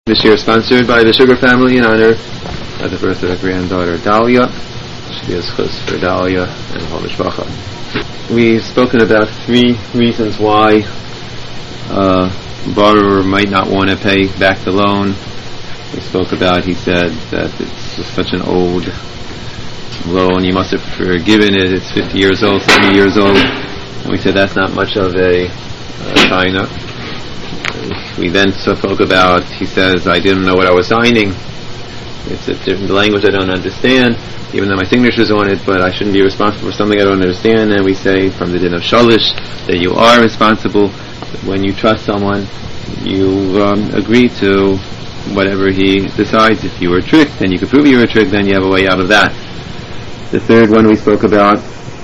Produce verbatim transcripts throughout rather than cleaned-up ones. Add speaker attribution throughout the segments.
Speaker 1: This year sponsored by the Sugar family in honor of the birth of their granddaughter Dahlia. She is chus for Dahlia and Chol Mishpacha. We've spoken about three reasons why uh, borrower might not want to pay back the loan. We spoke about, he said, that it's such an old loan, you must have forgiven it, it's fifty years old, seventy years old. And we said that's not much of a uh, china. We then spoke about, he says, I didn't know what I was signing. It's a different language I don't understand, even though my signature's on it, but I shouldn't be responsible for something I don't understand. And we say from the din of Shalish that you are responsible. When you trust someone, you um, agree to whatever he decides. If you were tricked, then you can prove you were tricked, then you have a way out of that. The third one we spoke about,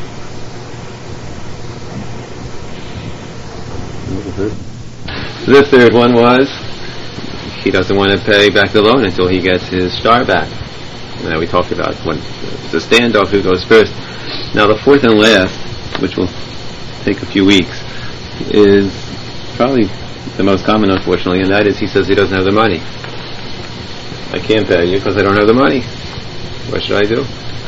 Speaker 1: the third one was he doesn't want to pay back the loan until he gets his star back. Now we talked about when it's a standoff, who goes first. Now the fourth and last, which will take a few weeks, is probably the most common, unfortunately, and that is he says he doesn't have the money. I can't pay you because I don't have the money. What should I do?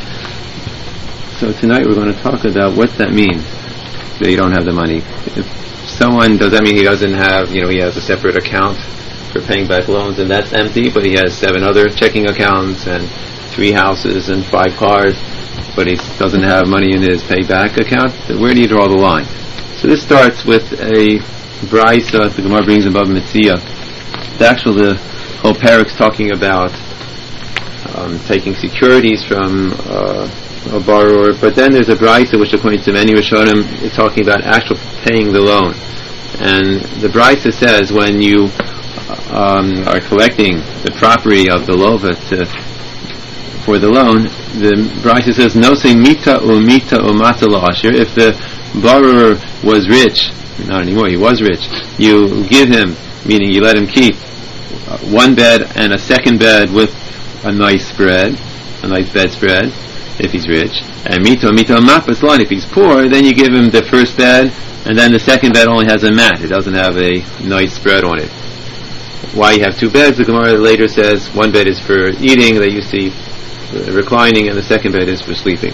Speaker 1: So tonight we're going to talk about what that means, that you don't have the money. If someone, does that mean he doesn't have, you know, he has a separate account for paying back loans and that's empty, but he has seven other checking accounts and three houses and five cars, but he doesn't have money in his payback account? Where do you draw the line? So this starts with a brisa the Gemara brings above Mitzia. The actual, the whole parak's talking about um, taking securities from uh, a borrower, but then there's a brisa which, according to many Rishonim, is talking about actual paying the loan. And the brisa says when you um, are collecting the property of the lova to, for the loan, the brisa says no say mita u mita u mata la'ashir. If the borrower was rich, not anymore, he was rich, you give him, meaning you let him keep uh, one bed and a second bed with a nice spread, a nice bedspread, if he's rich, and mito mito mapas line. If he's poor, then you give him the first bed, and then the second bed only has a mat; it doesn't have a nice spread on it. Why you have two beds? The Gemara later says one bed is for eating, that you see reclining, and the second bed is for sleeping.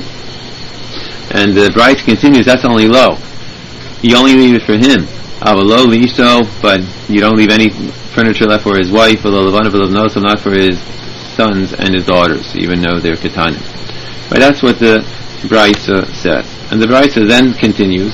Speaker 1: And the bride continues, that's only low. You only leave it for him. Avalo liishto, but you don't leave any furniture left for his wife, so not for his sons and his daughters, even though they're ketanim. Right, that's what the brisa says. And the brisa then continues,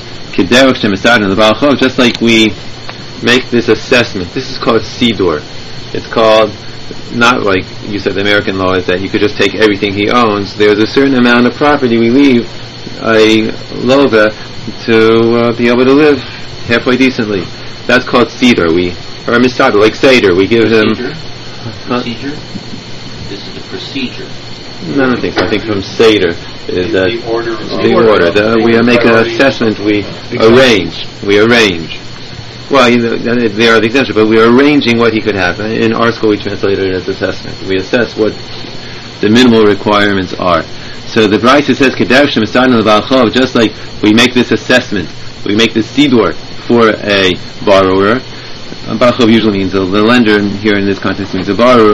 Speaker 1: just like we make this assessment. This is called Sidor. It's called, not like you said, the American law is that you could just take everything he owns. There's a certain amount of property we leave a lova to uh, be able to live halfway decently. That's called Sidor. We, or Misada, like Seder. We give
Speaker 2: procedure?
Speaker 1: him...
Speaker 2: Procedure?
Speaker 1: Huh?
Speaker 2: This is the procedure.
Speaker 1: No, I don't think so. I think from Seder is that
Speaker 2: the order.
Speaker 1: The order. The, we make an assessment. We arrange. We arrange. Well, you know, they are the exemption, but we are arranging what he could have. In our school, we translate it as assessment. We assess what the minimal requirements are. So the brisa says, just like we make this assessment, we make this sidor for a borrower. Balchov usually means the lender, and here in this context means a borrower.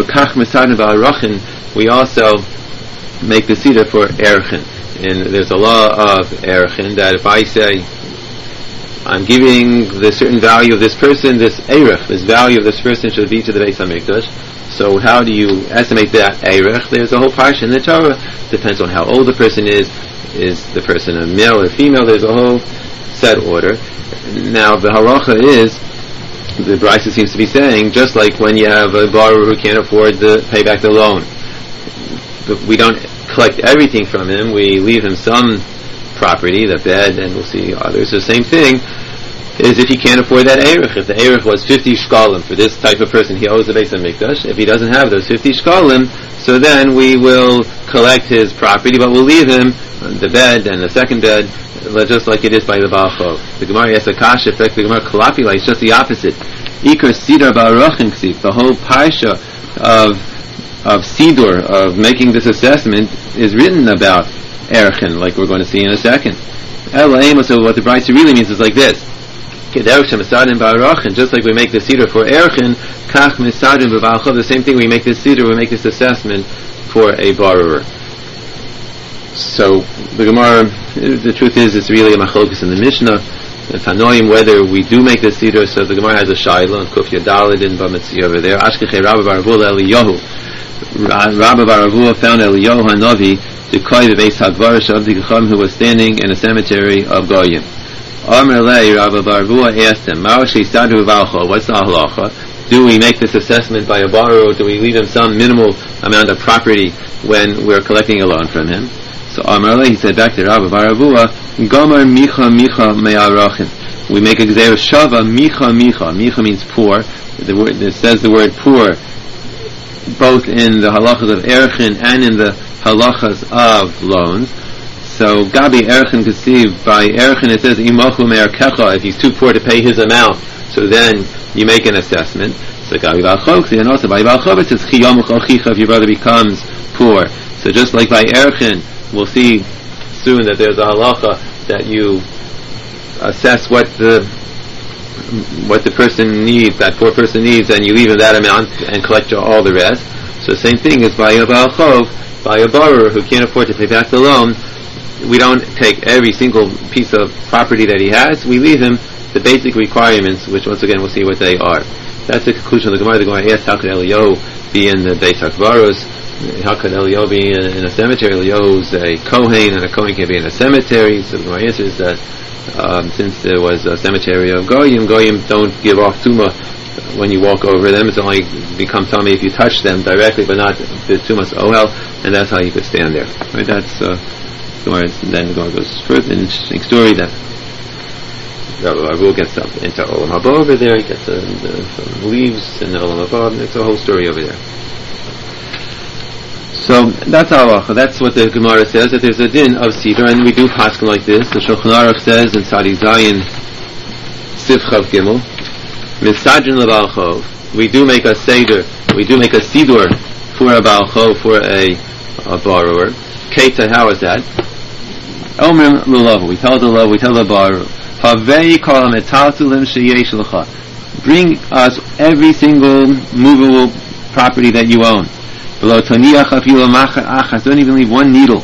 Speaker 1: We also make the siddur for erchin. And there's a law of erchin that if I say I'm giving the certain value of this person, this erech, this value of this person should be to the Beis HaMikdash. So how do you estimate that erech? There's a whole parsha in the Torah. Depends on how old the person is. Is the person a male or female? There's a whole set order. Now the halacha is, the brisa seems to be saying, just like when you have a borrower who can't afford to pay back the loan, we don't collect everything from him, we leave him some property, the bed, and we'll see others. The same thing is if he can't afford that erech. If the erech was fifty shkalim for this type of person, he owes the Beis HaMikdash. If he doesn't have those fifty shkalim, so then we will collect his property, but we'll leave him the bed and the second bed, just like it is by the Balchov. The Gemara yes, Akasha, in fact, the Gemara Kalapila, it's just the opposite. Ikar Sidar Ba'arochin Ksif, the whole parsha of of Sidor, of making this assessment, is written about Erchin, like we're going to see in a second. So what the brisa really means is like this. Just like we make the siddur for Erchin, Kach Misadin B'Baal Chov, the same thing, we make this siddur, we make this assessment for a borrower. So, the Gemara, the truth is, it's really a machlokus in the Mishnah, the Tanoim, whether we do make this siddur. So the Gemara has a Shaila, and Kufya Dalid in Bamitzi over there, Ashkechei Rabba Bar Avula Eliyahu. Rabba Bar Avula found Eliyahu HaNavi, the Koi of Beis HaGvarash of the Gecham, who was standing in a cemetery of Goyim. Amr Lei, Rabba Bar Avula asked him, Ma'ashi Stadu V'Alcha, what's the halacha? Do we make this assessment by a borrower, or do we leave him some minimal amount of property when we're collecting a loan from him? So Amar Lei, he said back to Rabba Bar Avula, Gomar Micha Micha Me'arachin. We make a Gzeir Shava Micha Micha. Micha means poor. The word, it says the word poor both in the halachas of Erchin and in the halachas of loans. So Gabi Erchin Kasiv, by Erchin it says Imachu Me'arkecha, if he's too poor to pay his amount, so then you make an assessment. So Gabi Balchov, and also by Balchov it says Chiyamuch Ochicha, if your brother becomes poor. So just like by Erchin, we'll see soon that there's a halacha that you assess what the what the person needs, that poor person needs, and you leave him that amount and collect all the rest. So the same thing is by a Baal Chov, by a borrower who can't afford to pay back the loan. We don't take every single piece of property that he has. We leave him the basic requirements, which once again we'll see what they are. That's the conclusion of the Gemara. The Gemara asks, how could Eliyahu be in the Beis HaKvaros? How could Eliyahu be in, in a cemetery? Eliyahu's a Kohen, and a Kohen can be in a cemetery. So the Gemara answers that um, since there was a cemetery of Goyim, Goyim don't give off Tumah when you walk over them. It's only become tummy if you touch them directly, but not the Tumah's Ohel, and that's how you could stand there. Right? That's uh, Gemara. Then the Gemara goes further. An interesting story that Rabbi gets up into Olam Haba over there. He gets uh, the, some leaves in the Olam Haba. And it's a whole story over there. So that's halacha. That's what the Gemara says, that there's a din of siddur, and we do paskin like this. The Shulchan Aruch says in Sadi Zayin Sif Chav Gimel, Misadrin leBaal Chov. We do make a seder, we do make a siddur for a Baal Chov, for a, a borrower. Keita, how is that? Omrim l'lov. We tell the love, we tell the borrower, Havei kol hametaltu lim sheyesh lecha. Bring us every single movable property that you own. Below toniach afilu machat achas, don't even leave one needle.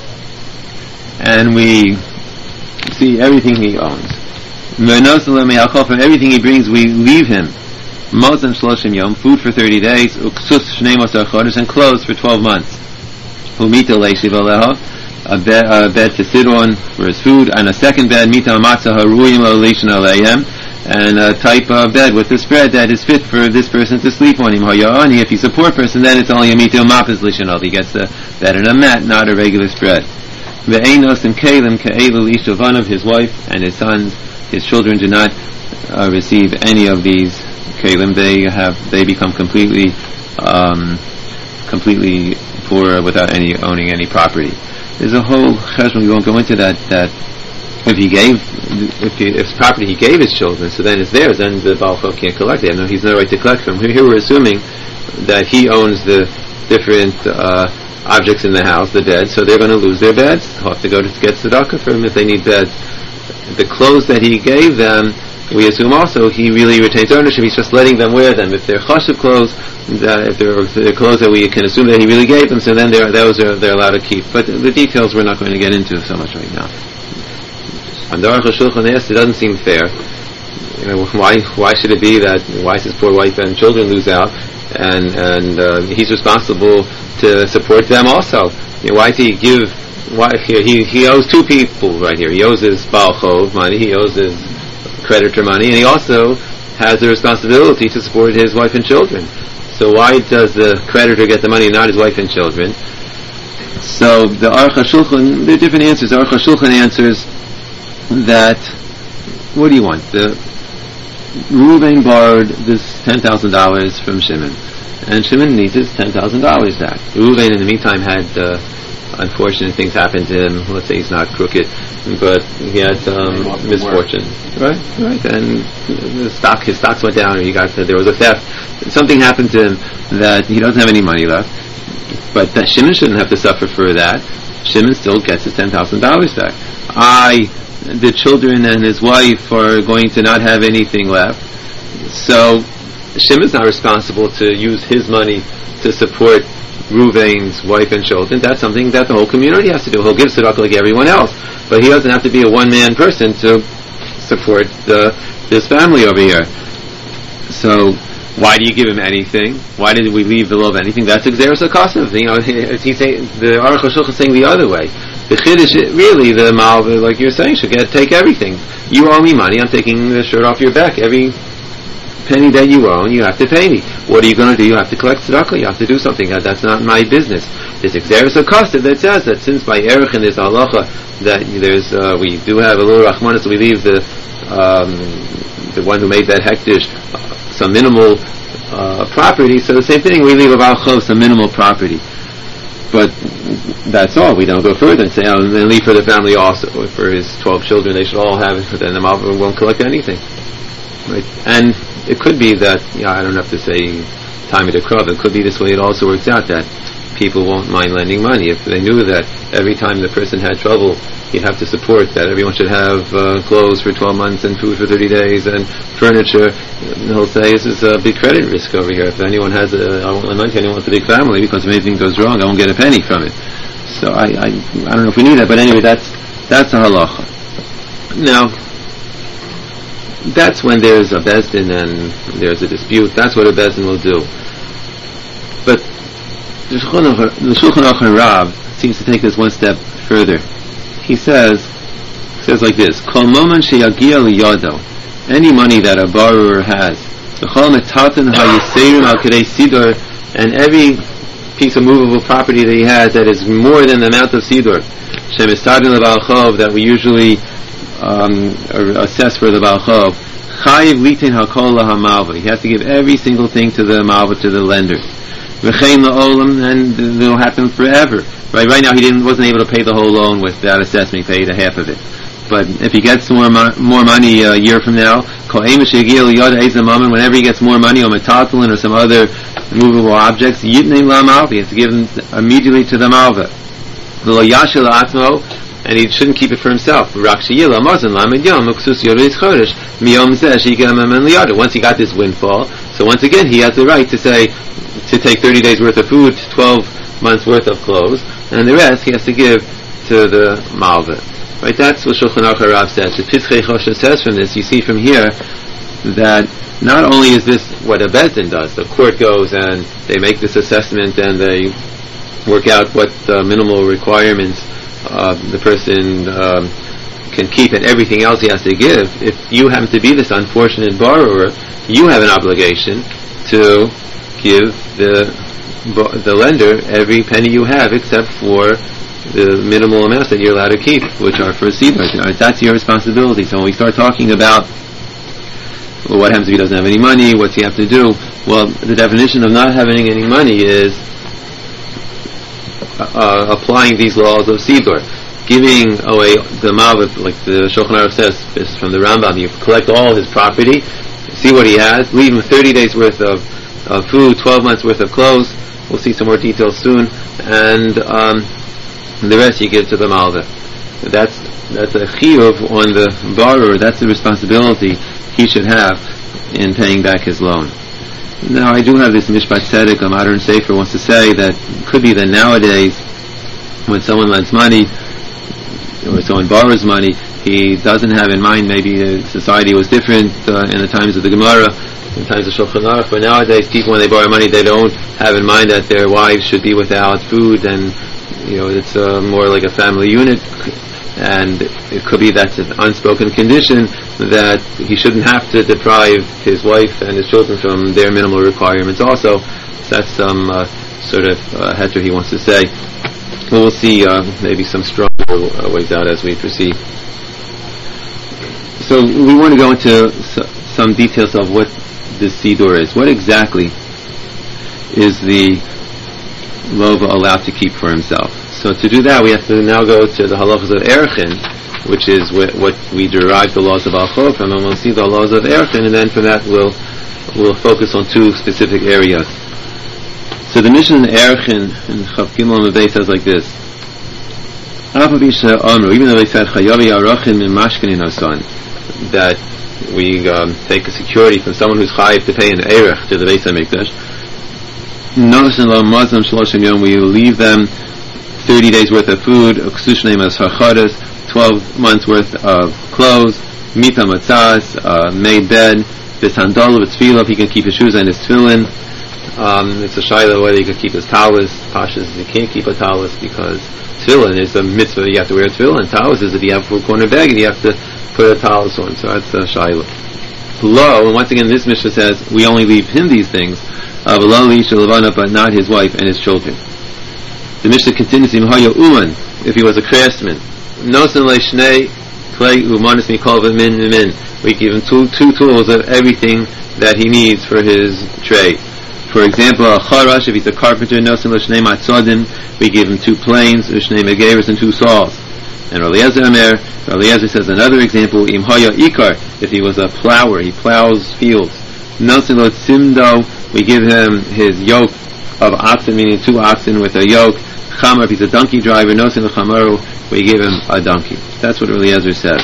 Speaker 1: And we see everything he owns. From everything he brings, we leave him Mozem shloshim yom, food for thirty days, uksus shnei mosar chodesh, and clothes for twelve months. Umita leishiv aleha, a bed, a bed to sit on for his food, and a second bed, mita matzah haruyim leishin aleihem, and a type of bed with a spread that is fit for this person to sleep on. Him hayani, if he's a poor person, then it's only a mita mapas lishanov. He gets a bed and a mat, not a regular spread. Ve'einos and kelim ke'elu lishavanav, his wife and his sons, his children do not uh, receive any of these kelim. They have, they become completely, um, completely poor without any owning any property. There's a whole cheshbon, we won't go into that, that if he gave, if, he, if it's property he gave his children, so then it's theirs, then the Baal Chov can't collect it. No, he's no right to collect from. Here we're assuming that he owns the different uh, objects in the house, the beds, so they're going to lose their beds. They'll have to go to get tzedakah for him if they need beds. The clothes that he gave them, we assume also he really retains ownership. He's just letting them wear them. If they're chashuv clothes, uh, if, they're, if they're clothes that we can assume that he really gave them, so then they're, those are they're allowed to keep. But the, the details we're not going to get into so much right now. On the Aruch HaShulchan it doesn't seem fair. You know, why why should it be that why does his poor wife and children lose out, and and uh, he's responsible to support them also? You know, why does he give? Why he he owes two people right here. He owes his Baal Chov money, he owes his creditor money, and he also has the responsibility to support his wife and children. So why does the creditor get the money and not his wife and children? So the Aruch HaShulchan, there are different answers. The Aruch HaShulchan answers that, what do you want? The Reuven borrowed this ten thousand dollars from Shimon, and Shimon needs his ten thousand dollars back. Reuven in the meantime had uh, unfortunate things happen to him. Let's say he's not crooked, but he had um, misfortune, right? Right, and the stock, his stocks went down, or he got there was a theft. Something happened to him that he doesn't have any money left. But that Shimon shouldn't have to suffer for that. Shimon still gets his ten thousand dollars back. I the children and his wife are going to not have anything left. So Shimon is not responsible to use his money to support Reuven's wife and children. That's something that the whole community has to do. He'll give tzedakah like everyone else, but he doesn't have to be a one-man person to support the, this family over here. So why do you give him anything? Why did we leave the law of anything? That's Xeris HaKasav. You know, he's saying, the Aruch HaShulchan is saying the other way. The Chiddush, really, the Malva, like you're saying, should get take everything. You owe me money, I'm taking the shirt off your back. Every penny that you own, you have to pay me. What are you going to do? You have to collect tzedakah. You have to do something. That's not my business. There's Xeris HaKasav that says that since by Erech and there's halacha that there's, uh, we do have a little Rachmanis, so we leave the, um, the one who made that hektish, some minimal uh, property. So the same thing, we leave a Baal Chov some minimal property. But that's all. We don't go further and say, oh, and then leave for the family also. For his twelve children, they should all have it, but then the Malva won't collect anything. Right? And it could be that, yeah, I don't have to say time of the crop, it could be this way it also works out, that people won't mind lending money. If they knew that every time the person had trouble, he'd have to support that everyone should have uh, clothes for twelve months and food for thirty days and furniture, he'll say, this is a big credit risk over here. If anyone has a, I won't lend money to anyone with a big family, because if anything goes wrong, I won't get a penny from it. So I, I, I don't know if we need that, but anyway, that's, that's a halacha. Now, that's when there's a bezdin and there's a dispute. That's what a bezdin will do. But the Shulchan Aruch Rav seems to take this one step further. He says, says like this: Kol momen sheyagia liyado, any money that a borrower has, v'chol metaten hayiseirim al kedei sidor, and every piece of movable property that he has that is more than the amount of sidor, shemisadin leBaal Chov, that we usually um, assess for the Baal Chov, chayiv litin hakol lahamalva. He has to give every single thing to the malva, to the lender. V'chein la'olam, and it will happen forever. Right, right now he didn't, wasn't able to pay the whole loan with that assessment. He paid a half of it. But if he gets more mo- more money a year from now, whenever he gets more money, or metatlin or some other movable objects, he has to give them immediately to the malva. And he shouldn't keep it for himself. Once he got this windfall, so once again he has the right to say, to take thirty days worth of food, twelve months worth of clothes, and the rest he has to give to the malva. Right? That's what Shulchan Aruch Rav says. The Pischei Choshen says from this, you see from here, that not only is this what a bezdin does, the court goes and they make this assessment and they work out what uh, minimal requirements uh, the person um, can keep and everything else he has to give. If you happen to be this unfortunate borrower, you have an obligation to give the the lender every penny you have except for the minimal amounts that you're allowed to keep, which are for siddur. That's your responsibility. So when we start talking about, well, what happens if he doesn't have any money, what's he have to do? Well, the definition of not having any money is uh, applying these laws of siddur. Giving away the malva, like the Shulchan Aruch says, this is from the Rambam, you collect all his property, see what he has, leave him thirty days worth of, of food, twelve months worth of clothes. We'll see some more details soon, and um, the rest you give to the malva. That's that's a chiyuv on the borrower. That's the responsibility he should have in paying back his loan. Now, I do have this Mishpat Tzedek, a modern sefer, wants to say that it could be that nowadays, when someone lends money or someone borrows money, he doesn't have in mind maybe society was different uh, in the times of the Gemara, in times of Shulchan Aruch, but nowadays people, when they borrow money, they don't have in mind that their wives should be without food, and you know, it's uh, more like a family unit, and it could be that's an unspoken condition that he shouldn't have to deprive his wife and his children from their minimal requirements also. So that's some uh, sort of uh, heter he wants to say. Well, we'll see uh, maybe some stronger uh, ways out as we proceed. So we want to go into s- some details of what this siddur is. What exactly is the lova allowed to keep for himself? So to do that, we have to now go to the halachas of Erechin, which is wh- what we derive the laws of Baal Chov from, and we'll see the laws of Erechin, and then from that we'll we'll focus on two specific areas. So the mission in Erechin in Chav Gimel Mebei says like this: Even though they said that we um, take a security from someone who's chayiv to pay an erech to the Beis HaMikdash, we leave them thirty days worth of food, twelve months worth of clothes, mita matzahs, uh, made bed, this handol of tefillah, he can keep his shoes and his tefillin. Um, it's a shayla whether he can keep his talis. Pashas, he can't keep a talis because tefillin is a mitzvah, you have to wear a tefillin. Talis is if you have a full corner bag and you have to put a talis on, so that's a shayla. Lo, and once again this Mishnah says we only leave him these things, uh, but not his wife and his children. The Mishnah continues, if he was a craftsman, we give him two, two tools of everything that he needs for his trade. For example, a charash, if he's a carpenter, we give him two planes, and two saws. And Eliezer Amer, Eliezer says another example, if he was a plower, he plows fields. We give him his yoke of oxen, meaning two oxen with a yoke. Chamar, if he's a donkey driver, we give him a donkey. That's what Eliezer says.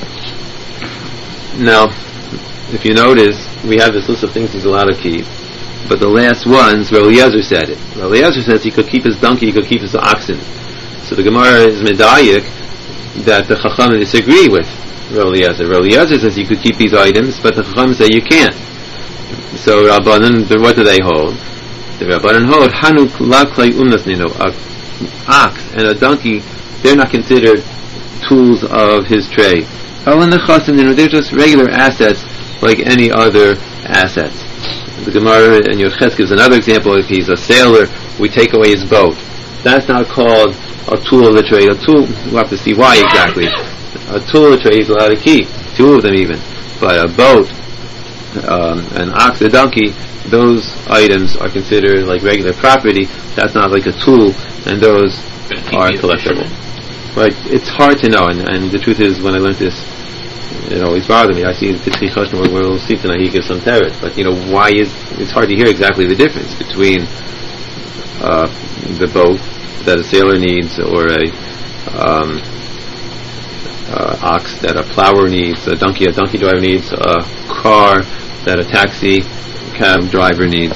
Speaker 1: Now, if you notice, we have this list of things he's allowed to keep, but the last ones, Eliezer said it. Eliezer says he could keep his donkey, he could keep his oxen. So the Gemara is medayik that the Chacham disagree with Eliezer. Eliezer says you could keep these items, but the Chacham say you can't. So Rabbanan, what do they hold? The Rabbanan hold Hanuk laklei umnasnino, a ox and a donkey, they're not considered tools of his trade. They're just regular assets like any other assets. The Gemara in Yoches gives another example. If he's a sailor, we take away his boat. That's not called a tool of the trade. A tool, we'll have to see why exactly. A tool of the trade is allowed to keep, two of them even. But a boat, um, an ox, a donkey, those items are considered like regular property. That's not like a tool, and those are collectible. Right? It's hard to know, and, and the truth is, when I learned this, it always bothered me. I see the Tzvi Choshner where we'll see tonight he gives some teretz, but you know, why is it's hard to hear exactly the difference between uh, the boat that a sailor needs, or a um, uh, ox that a plower needs, a donkey a donkey driver needs, a car that a taxi cab driver needs.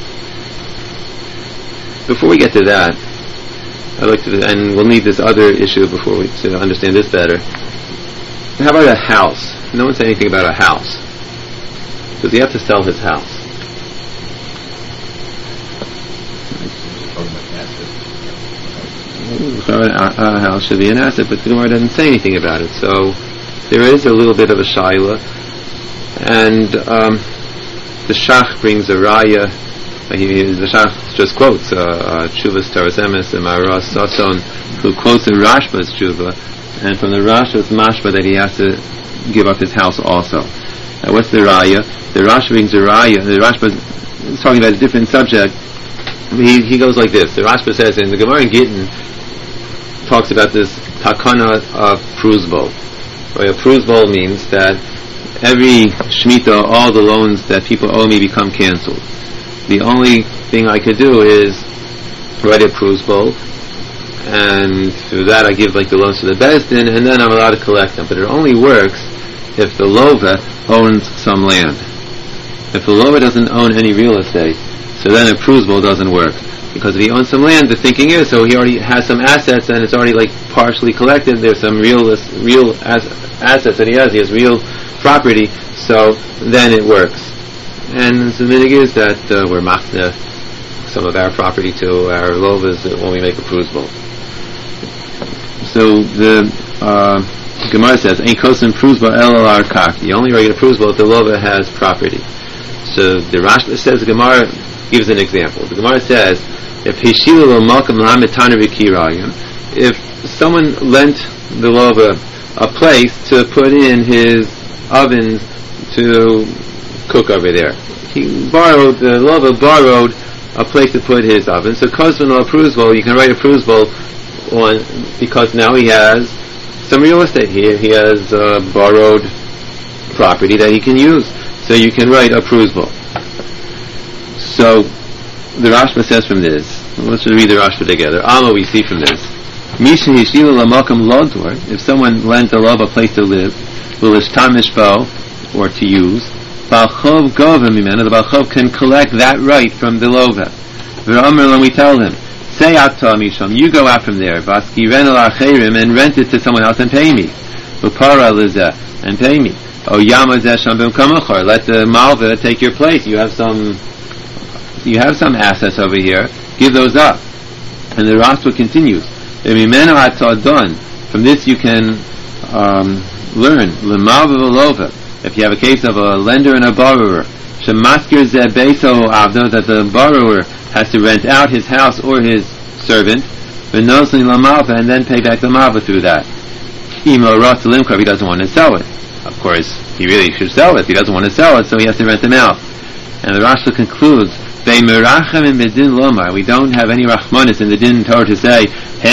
Speaker 1: Before we get to that, I'd like to, and we'll need this other issue before we to understand this better. How about a house? No one said anything about a house. Does he have to sell his house? A house should be an asset, but the Gemara doesn't say anything about it. So there is a little bit of a shaila, and um, the Shach brings a raya. He, the Shach just quotes uh, uh, Tshuvas Taras Emes and Maharas Sason, who quotes in Rashba's Tshuva, and from the Rashba's mashba that he has to give up his house also. Uh, what's the raya? The Rashba brings a raya. The Rashba is talking about a different subject. He he goes like this. The Rashba says in the Gemara in Gittin talks about this takana of pruzbol. Right, a pruzbol means that every shmita, all the loans that people owe me become cancelled. The only thing I could do is write a pruzbol, and through that I give like the loans to the Beis Din, and then I'm allowed to collect them. But it only works if the lova owns some land. If the lova doesn't own any real estate, so then a pruzbol doesn't work. Because if he owns some land, the thinking is, so he already has some assets, and it's already like partially collected. There's some real real as, assets that he has. He has real property, so then it works. And the minig is that uh, we're machna some of our property to our lovas when we make a pruzbol. So the uh, Gemara says, "Ein kosim pruzbol el al arkak." You only write a pruzbol if the lova has property. So the Rashba says, the Gemara gives an example. The Gemara says, if hishilu lo malkam lamitana v'kirayim, if someone lent the lova a place to put in his ovens to cook over there, he borrowed the lova borrowed a place to put his oven. So kozvan lo pruzbol, you can write a pruzbol on because now he has some real estate here. He has uh, borrowed property that he can use. So you can write a pruzbol. So the Rashba says from this, let's read the Rashba together. Alma, we see from this Misha Yishila Lamakam Lodor, if someone lends the love a place to live, will ishtamish bo, or to use, Balchov Gova Mimena, the Balchov can collect that right from the lova. V'Amr, we tell him, say Atta Misham, you go out from there, Vaskiren al Acherim, and rent it to someone else and pay me. Upara Lizeh, and pay me. O Yamazeh Shambim Kamachar, let the Malva take your place. You have some, you have some assets over here, give those up. And the Rashba continues, V'Mimena Atta Don, from this you can um, learn, L'Malva V'Lova, if you have a case of a lender and a borrower, Shemaskir Zeh Beiso Avdo, that the borrower has to rent out his house or his servant, V'Nosli L'Malva, and then pay back the Malva through that. Imo Ras Limkar, he doesn't want to sell it. Of course, he really should sell it. He doesn't want to sell it, so he has to rent them out. And the Rashba concludes, we don't have any Rachmanis in the Din Torah to say,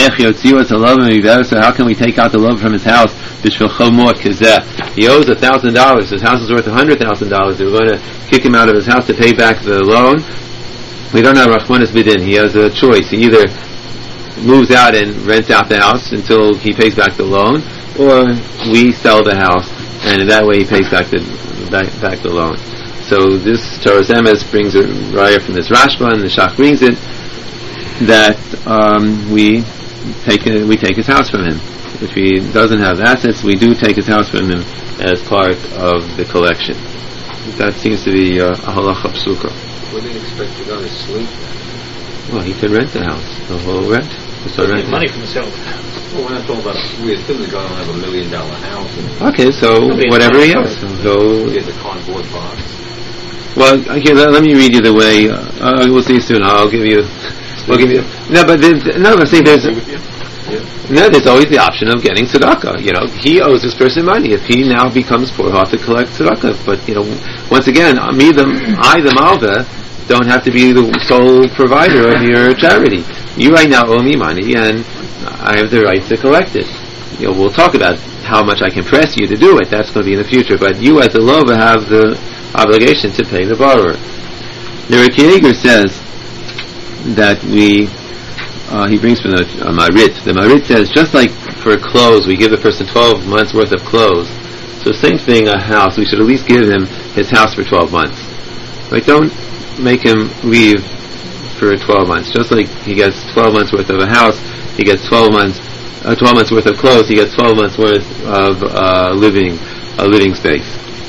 Speaker 1: so how can we take out the love from his house? He owes a thousand dollars. His house is worth a hundred thousand dollars. We're going to kick him out of his house to pay back the loan. We don't have Rachmanis Bidin. He has a choice. He either moves out and rents out the house until he pays back the loan, or we sell the house, and in that way he pays back the back, back the loan. So this Torah Emes brings a raya from this Rashba, and the Shach brings it that um, we take a, we take his house from him. If he doesn't have assets, we do take his house from him as part of the collection. That seems to be uh, a halacha psuka.
Speaker 3: What do you expect to go to sleep then?
Speaker 1: Well, he can rent the house. The whole rent.
Speaker 4: So rent money from the sale of the house.
Speaker 3: Well, we're not talking about. We assume the guy don't have a million dollar house. And
Speaker 1: okay, so whatever he has. So
Speaker 3: he has a cardboard box.
Speaker 1: Well, here let, let me read you the way. Uh, uh, we'll see you soon. I'll give you. We'll give you. No, but there's, no, I'm saying there's.
Speaker 3: Yeah.
Speaker 1: No, there's always the option of getting tzedakah. You know, he owes this person money. If he now becomes poor, he'll have to collect tzedakah. But you know, once again, me the I the malva don't have to be the sole provider of your charity. You right now owe me money, and I have the right to collect it. You know, we'll talk about how much I can press you to do it. That's going to be in the future. But you, as the lova, have the obligation to pay the borrower. The Reki Yeager says that we. Uh, he brings from the uh, Marit. The Marit says, just like for clothes, we give the person twelve months worth of clothes. So same thing, a house, we should at least give him his house for twelve months. Right? Don't make him leave for twelve months. Just like he gets twelve months worth of a house, he gets twelve months, uh, twelve months worth of clothes, he gets twelve months worth of uh, living, a living space.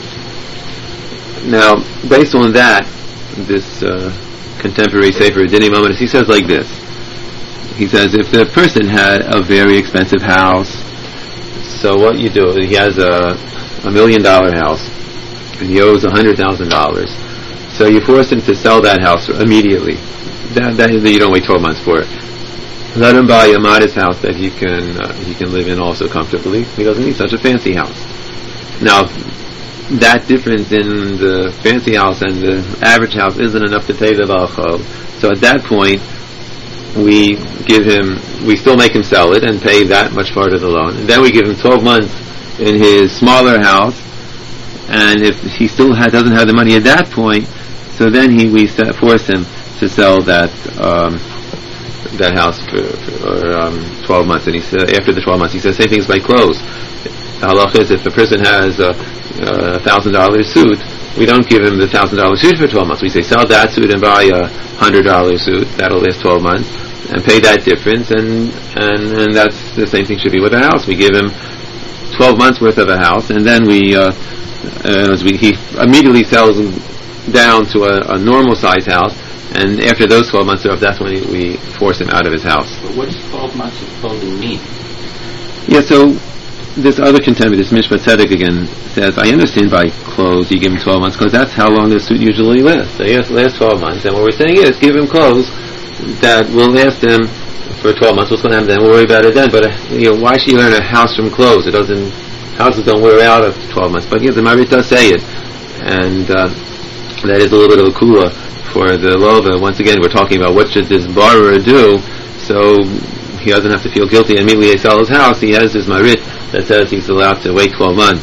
Speaker 1: Now, based on that, this uh, contemporary Sefer Dinim Mamonos, he says like this. He says, if the person had a very expensive house, so what you do, he has a a million dollar house, and he owes a hundred thousand dollars. So you force him to sell that house immediately. That, that you don't wait twelve months for it. Let him buy a modest house that he can uh, he can live in also comfortably. He doesn't need such a fancy house. Now, that difference in the fancy house and the average house isn't enough to pay the balchov. So at that point, we give him, we still make him sell it and pay that much part of the loan. And then we give him twelve months in his smaller house, and if he still ha- doesn't have the money at that point, so then he we set, force him to sell that um, that house for, for um, twelve months. And he said, after the twelve months, he says, same thing as by clothes. The halach is, if a person has a a thousand dollar suit, we don't give him the thousand dollar suit for twelve months. We say, sell that suit and buy a hundred dollar suit. That'll last twelve months, and pay that difference. And and and that's the same thing should be with a house. We give him twelve months worth of a house, and then we, uh, as we he immediately sells down to a, a normal size house. And after those twelve months are up, that's when we force him out of his house.
Speaker 2: But what does twelve months of clothing mean?
Speaker 1: Yeah, so this other contemporary, this Mishpat Tzedek again, says, I understand by clothes you give him twelve months, because that's how long the suit usually lasts. They last twelve months, and what we're saying is, give him clothes that will last him for twelve months. What's going to happen then? We'll worry about it then. But, uh, you know, why should you learn a house from clothes? It doesn't, houses don't wear out of twelve months. But, yeah, the Marit does say it. And, uh, that is a little bit of a kula for the lova. Once again, we're talking about what should this borrower do, so he doesn't have to feel guilty and immediately sell his house. He has this Marit that says he's allowed to wait twelve months.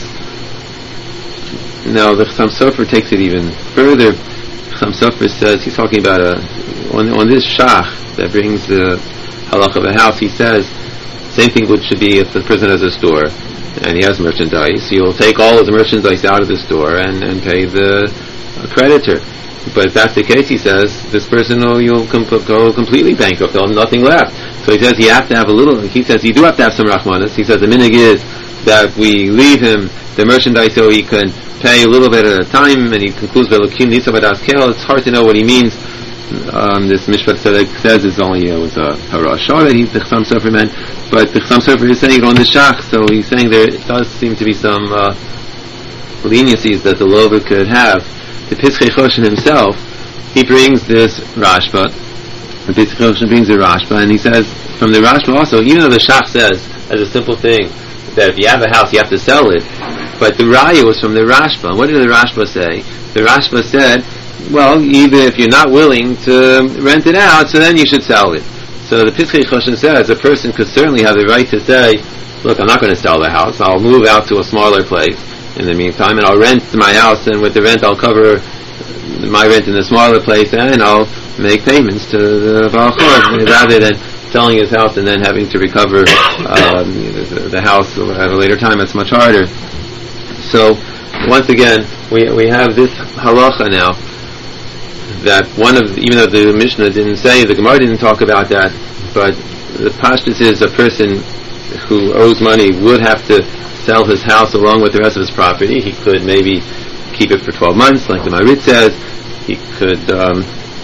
Speaker 1: Now, the Chassam Sofer takes it even further. Chassam Sofer says, he's talking about a, on, on this shach that brings the halach of a house, he says Same thing would should be if the person has a store and he has merchandise. You'll take all his merchandise out of the store and, and pay the uh, creditor. But if that's the case, he says, this person will you'll com- go completely bankrupt. There'll have nothing left. So he says you have to have a little. He says you do have to have some rachmanis. He says the minig is that we leave him the merchandise so he can pay a little bit at a time. And he concludes by Lukim Nisa Badas Kel. It's hard to know what he means. Um, this Mishpat Tzedek says it's only uh, was a harashah that he's the Chasam Sofer meant, but the Chasam Sofer is saying it on the Shach, so he's saying there does seem to be some uh, leniencies that the Lover could have. The Pischei Choshen himself, he brings this Rashba. The Pischei Choshen brings the Rashba, and he says from the Rashba also, even though the Shach says as a simple thing that if you have a house you have to sell it, but the Raya was from the Rashba. What did the Rashba say? The Rashba said, well, even if you're not willing to rent it out, so then you should sell it. So the Pischei Choshen says a person could certainly have the right to say, look, I'm not going to sell the house. I'll move out to a smaller place in the meantime, and I'll rent my house, and with the rent I'll cover my rent in the smaller place, and I'll make payments to the Baal Chor, rather than selling his house and then having to recover um, the, the house at a later time. It's much harder. So, once again, we we have this halacha now, that one of, even though the Mishnah didn't say, the Gemara didn't talk about that, but the pashtus is a person who owes money would have to sell his house along with the rest of his property. He could maybe keep it for twelve months, like the Marit says. He could um,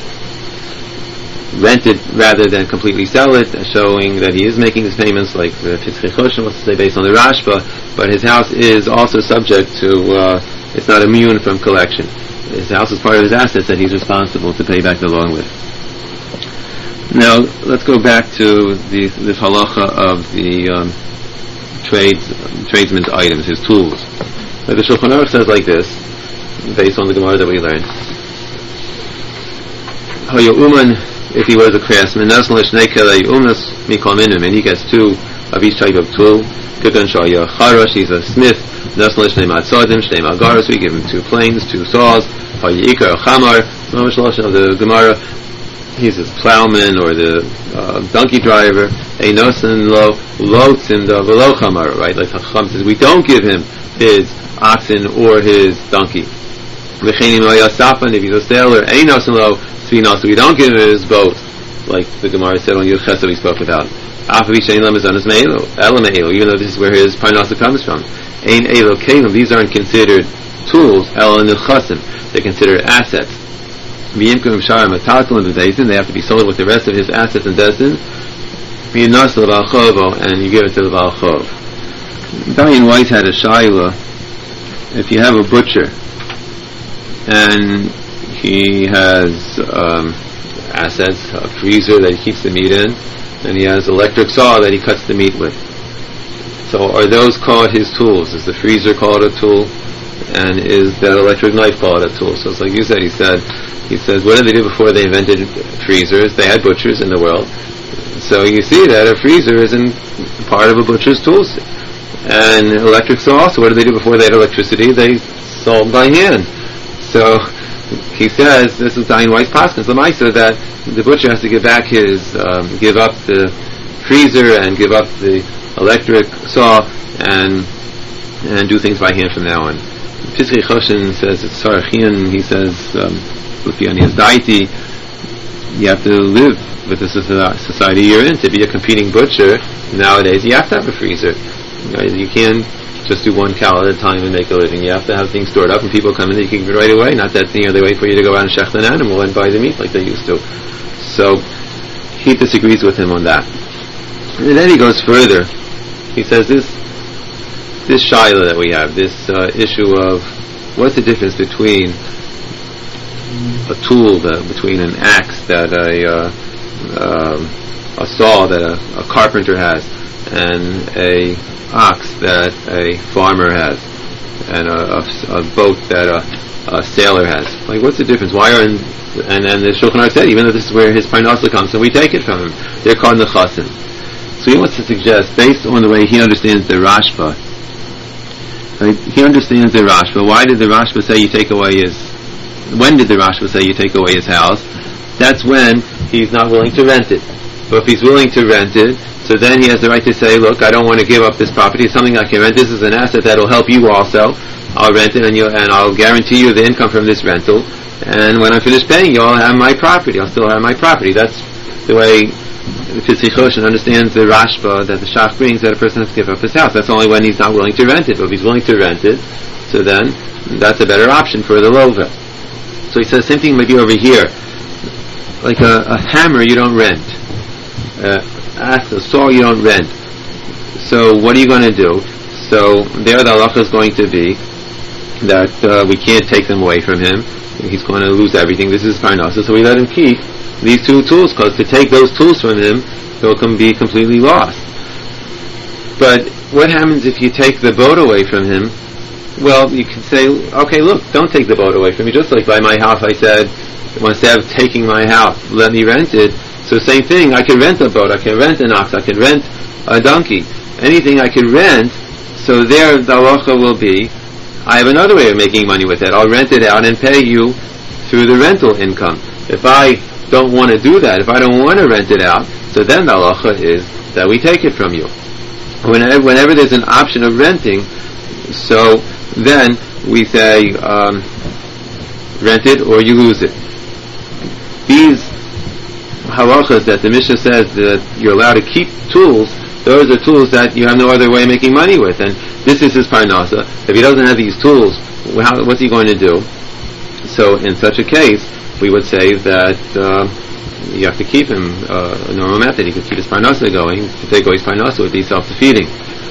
Speaker 1: rent it rather than completely sell it, showing that he is making his payments, like the Pischei Choshen wants to say based on the Rashba, but his house is also subject to, uh, it's not immune from collection. His house is part of his assets that he's responsible to pay back the loan with. Now, let's go back to the this halacha of the um, trades, tradesman's items, his tools. But the Shulchan Aruch says like this, based on the Gemara that we learned. Hayuman, if he was a craftsman, and he gets two of each type of tool. He's a smith. We give him two planes, two saws. The Gemara, he's a plowman or the uh, donkey driver. Right? Like Chacham says, we don't give him his oxen or his donkey. If he's a sailor, we don't give him his boat, like the Gemara said on Yud Chesed we spoke about. Even though this is where his parnasa comes from. These aren't considered tools, they're considered assets. They have to be sold with the rest of his assets and destin. And you give it to the Baal Chov. Dayan White had a shaila. If you have a butcher and he has um, assets, a freezer that he keeps the meat in, and he has electric saw that he cuts the meat with. So are those called his tools? Is the freezer called a tool? And is that electric knife called a tool? So it's like you said, he said, he says, what did they do before they invented freezers? They had butchers in the world. So you see that a freezer isn't part of a butcher's tools. And electric saw also, what did they do before they had electricity? They sawed by hand. So he says, this is Dayan White's Paskin, Lamaisa, that the butcher has to give back his, um, give up the freezer and give up the electric saw and and do things by hand from now on. Pischei Choshen says, it's Sarachian, he says, um, you have to live with the society you're in. To be a competing butcher nowadays, you have to have a freezer. You can't just do one cow at a time and make a living. You have to have things stored up, and people come in, you can give it right away. Not that, you know, they wait for you to go out and shecht an animal and buy the meat like they used to. So he disagrees with him on that. And then he goes further. He says this this shaila that we have, this uh, issue of what's the difference between a tool, that, between an axe that a uh, um, a saw that a, a carpenter has, and a ox that a farmer has, and a, a, a boat that a, a sailor has. Like, what's the difference? Why are and and, and the Shulchan Aruch said, even though this is where his parnasa comes, so we take it from him. They're called nechasim. So he wants to suggest, based on the way he understands the Rashba, right, he understands the Rashba. Why did the Rashba say you take away his? When did the Rashba say you take away his house? That's when he's not willing to rent it. So if he's willing to rent it, so then he has the right to say, look, I don't want to give up this property. It's something I can rent. This is an asset that will help you also. I'll rent it, and you and I'll guarantee you the income from this rental. And when I finish paying you, I'll have my property. I'll still have my property. That's the way the Pitzchei Choshen understands the Rashba that the Shach brings, that a person has to give up his house. That's only when he's not willing to rent it. But if he's willing to rent it, so then that's a better option for the Lova. So he says, same thing maybe over here. Like a, a hammer you don't rent. Uh, a saw you don't rent. So what are you going to do? So there the halacha is going to be that uh, we can't take them away from him. He's going to lose everything. This is parnasa, so we let him keep these two tools, because to take those tools from him, he'll com- be completely lost. But what happens if you take the boat away from him? Well, you can say, okay, look, don't take the boat away from me. Just like by my house, I said, instead of taking my house, let me rent it. So same thing, I can rent a boat, I can rent an ox, I can rent a donkey. Anything I can rent, so there the halacha will be, I have another way of making money with it. I'll rent it out and pay you through the rental income. If I don't want to do that, if I don't want to rent it out, so then the halacha is that we take it from you. Whenever, whenever there's an option of renting, so then we say, um, rent it or you lose it. These halachas that the Mishnah says that you're allowed to keep tools, those are tools that you have no other way of making money with, and this is his parnasa. If he doesn't have these tools, how, what's he going to do? So in such a case, we would say that uh, you have to keep him uh, a normal method. He could keep his parnasa going. To take away his parnasa would be self-defeating.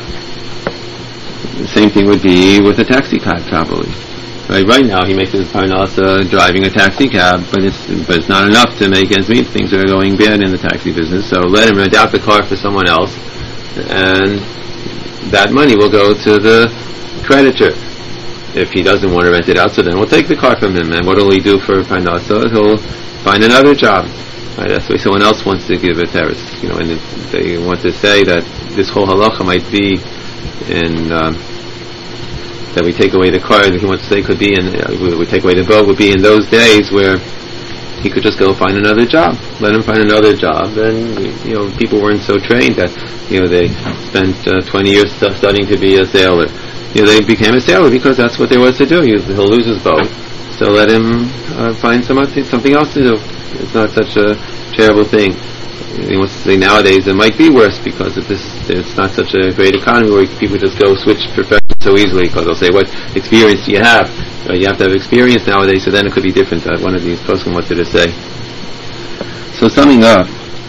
Speaker 1: The same thing would be with a taxi cab, probably. Right, right now he makes his parnasa driving a taxi cab, but it's but it's not enough to make ends meet. Things are going bad in the taxi business, so let him rent out the car for someone else, and that money will go to the creditor. If he doesn't want to rent it out, so then we'll take the car from him, and what will he do for parnasa? He'll find another job. Right, that's why someone else wants to give a teres, you know, and they want to say that this whole halacha might be in um, that we take away the car. He wants to say could be in uh, we, we take away the boat would be in those days where he could just go find another job. Let him find another job, and you know people weren't so trained that you know they spent uh, twenty years st- studying to be a sailor. You know they became a sailor because that's what there was to do. He, he'll lose his boat, so let him uh, find some, something else to do. It's not such a terrible thing. He wants to say nowadays it might be worse because of this. It's not such a great economy where people just go switch professions so easily, because they'll say, what experience do you have? Uh, you have to have experience nowadays, so then it could be different. Uh, one of these poskim wanted to say. So summing up,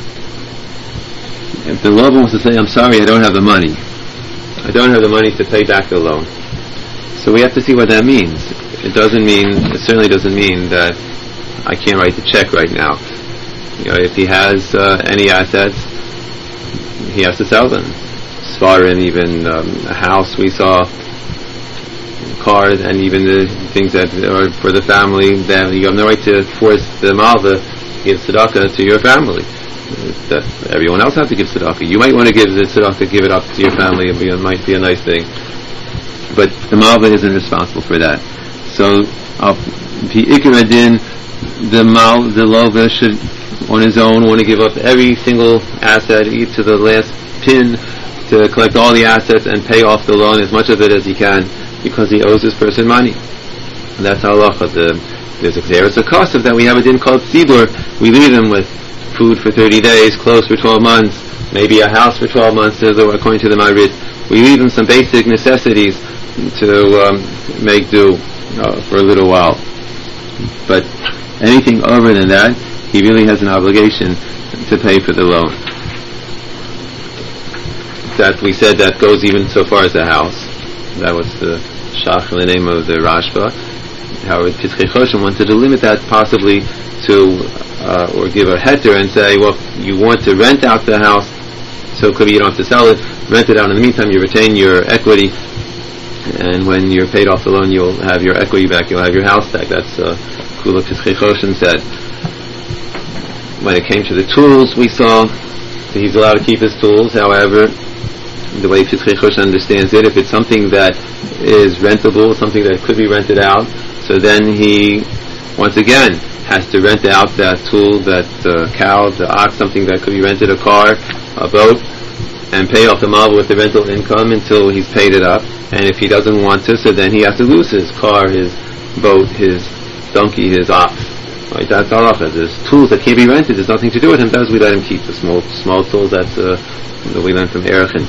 Speaker 1: if the loan wants to say, I'm sorry, I don't have the money. I don't have the money to pay back the loan. So we have to see what that means. It doesn't mean, it certainly doesn't mean that I can't write the check right now. You know, if he has uh, any assets, he has to sell them. Svarin, even um, a house we saw, cars, and even the things that are for the family, then you have no right to force the malva to give tzedakah to your family. That everyone else has to give tzedakah. You might want to give the tzedakah, give it up to your family. It, be, it might be a nice thing, but the malva isn't responsible for that. So, the mal, the lova should, on his own, want to give up every single asset, eat to the last pin, to collect all the assets and pay off the loan, as much of it as he can, because he owes this person money. And that's halacha. The, there's a there's a cost of that. We have a din called tzibur. We leave him with food for thirty days, clothes for twelve months, maybe a house for twelve months, according to the Marid. We leave him some basic necessities to um, make do uh, for a little while. But anything over than that, he really has an obligation to pay for the loan. That we said that goes even so far as the house. That was the shach, the name of the Rashba. How Pitzchei Choshen wanted to limit that possibly to, uh, or give a heter and say, well, you want to rent out the house, so it could be you don't have to sell it, rent it out. In the meantime, you retain your equity, and when you're paid off the loan, you'll have your equity back, you'll have your house back. That's uh, Kula Pitzchei Choshen said. When it came to the tools, we saw that he's allowed to keep his tools. However, the way Pitzchei Choshen understands it, if it's something that is rentable, something that could be rented out, so then he, once again, has to rent out that tool, that uh, cow, the ox, something that could be rented, a car, a boat, and pay off the malva with the rental income until he's paid it up. And if he doesn't want to, so then he has to lose his car, his boat, his donkey, his ox. Right? That's all off. There's tools that can't be rented. There's nothing to do with him. Those we let him keep. The small small tools that, uh, that we learned from Erechin.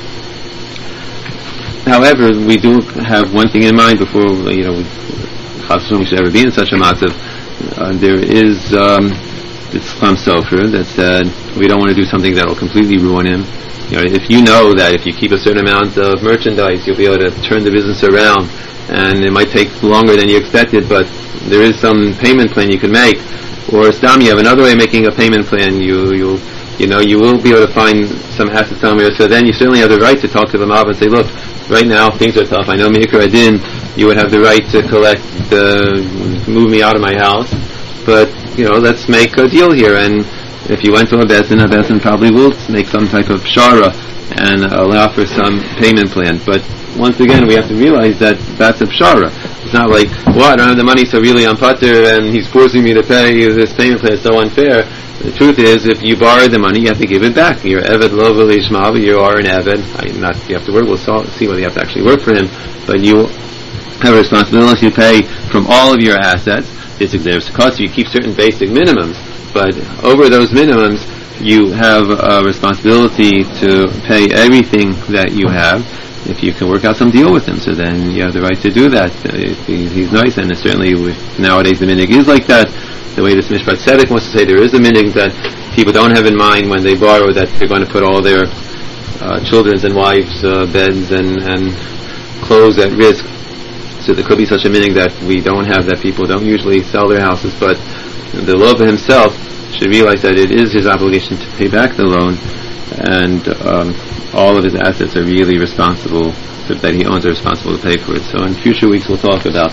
Speaker 1: However, we do have one thing in mind before, you know, we, we should ever be in such a matzav. Uh, there is um, this Chacham Sofer that said we don't want to do something that will completely ruin him. You know, if you know that if you keep a certain amount of merchandise, you'll be able to turn the business around, and it might take longer than you expected, but there is some payment plan you can make. Or Stam, you have another way of making a payment plan. You you you know you will be able to find some assets somewhere. So then you certainly have the right to talk to the mob and say, look, right now things are tough. I know Meikar Adin, you would have the right to collect, uh, move me out of my house, but you know, let's make a deal here. And if you went to a Bezdin, a Bezdin probably will make some type of shara and allow for some payment plan. But once again, we have to realize that that's a shara. It's not like, well, I don't have the money, so really I'm pater, and he's forcing me to pay this payment plan. It's so unfair. The truth is, if you borrow the money, you have to give it back. You're Eved Lo V'Lishmav, you are an Eved. I, not you have to work. We'll see whether you have to actually work for him, but you have a responsibility to pay from all of your assets. This exerts cost. You keep certain basic minimums, but over those minimums, you have a responsibility to pay everything that you have. If you can work out some deal with him, so then you have the right to do that. If he, he's nice, and certainly with, nowadays the minig is like that. The way this Mishpat Tzedek wants to say, there is a minig that people don't have in mind when they borrow that they're going to put all their uh, children's and wives' uh, beds and, and clothes at risk. So there could be such a minig that we don't have, that people don't usually sell their houses, but the lover himself should realize that it is his obligation to pay back the loan, and um, all of his assets are really responsible, that he owns are responsible to pay for it. So in future weeks we'll talk about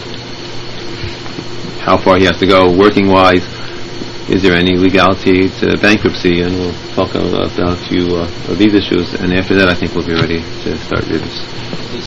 Speaker 1: how far he has to go working-wise. Is there any legality to bankruptcy? And we'll talk about a few uh, of these issues, and after that I think we'll be ready to start this.